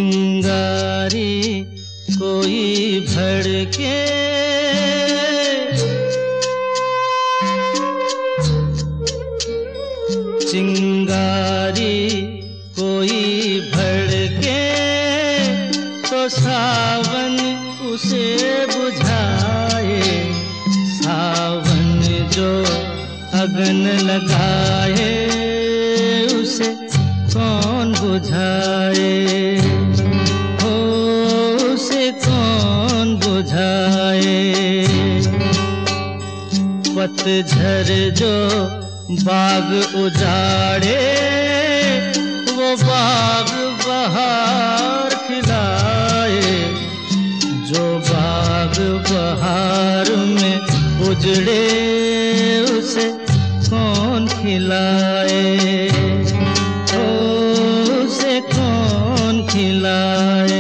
चिंगारी कोई भड़के, चिंगारी कोई भड़के तो सावन उसे बुझाए। सावन जो अगन लगाए उसे कौन बुझाए, हो उसे कौन बुझाए। पतझड़ जो बाग उजाड़े वो बाग बहार खिलाए। जो बाग बहार में उजड़े उसे कौन खिलाए, ओ उसे कौन खिलाए।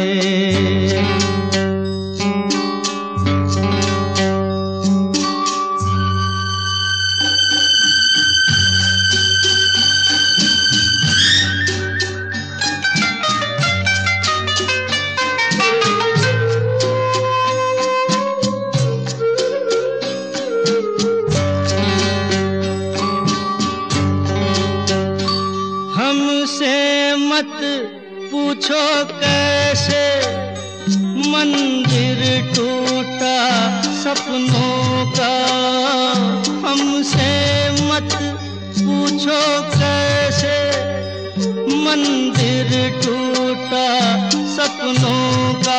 हमसे मत पूछो कैसे मंदिर टूटा सपनों का। हमसे मत पूछो कैसे मंदिर टूटा सपनों का।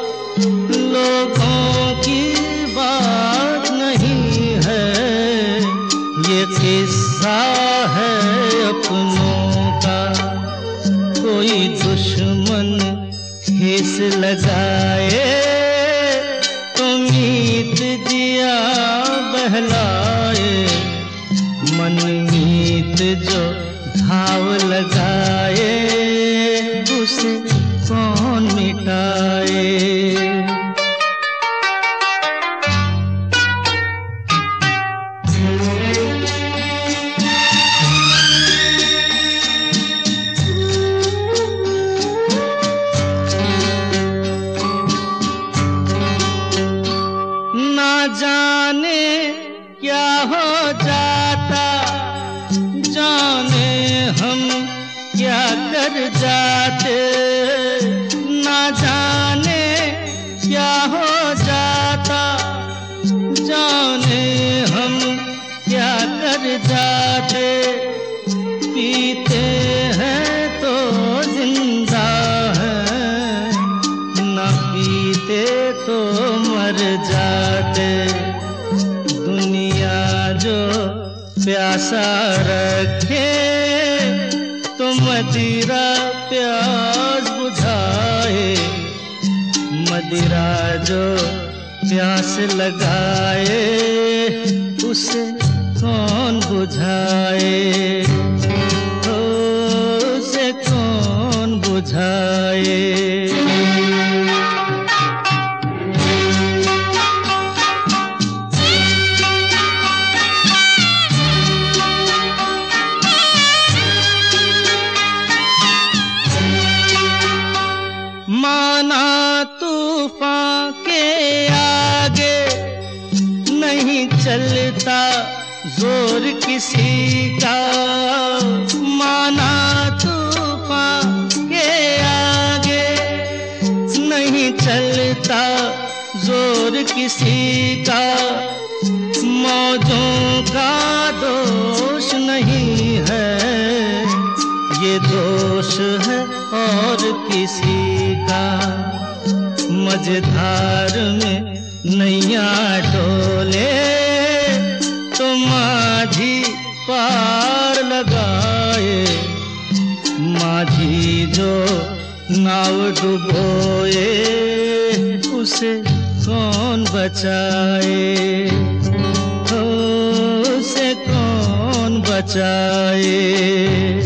लोगों की बात नहीं है ये किस्सा है अपनों का। कोई दुश्मन ठेस लगाए तो मीत दिया बहलाए। मनमीत जो घाव लगाए उसे कौन मिटाए। ना जाने क्या हो जाता, जाने हम क्या कर जाते। ना जाने क्या हो जाता, जाने हम क्या कर जाते। पीते हैं तो जिंदा हैं, ना पीते तो मर जाते। दुनिया जो प्यासा रखे तो मदिरा प्यास बुझाए। मदिरा जो प्यास लगाए उसे कौन बुझाए, ओ उसे कौन बुझाए। माना तूफान के आगे नहीं चलता जोर किसी का। माना तूफान के आगे नहीं चलता जोर किसी का। मौजों का दोष नहीं है ये दोष है और किसी का। मझधार में नैया डोले तो माझी पार लगाए। माझी जो नाव डुबोए उसे कौन बचाए, उसे कौन बचाए।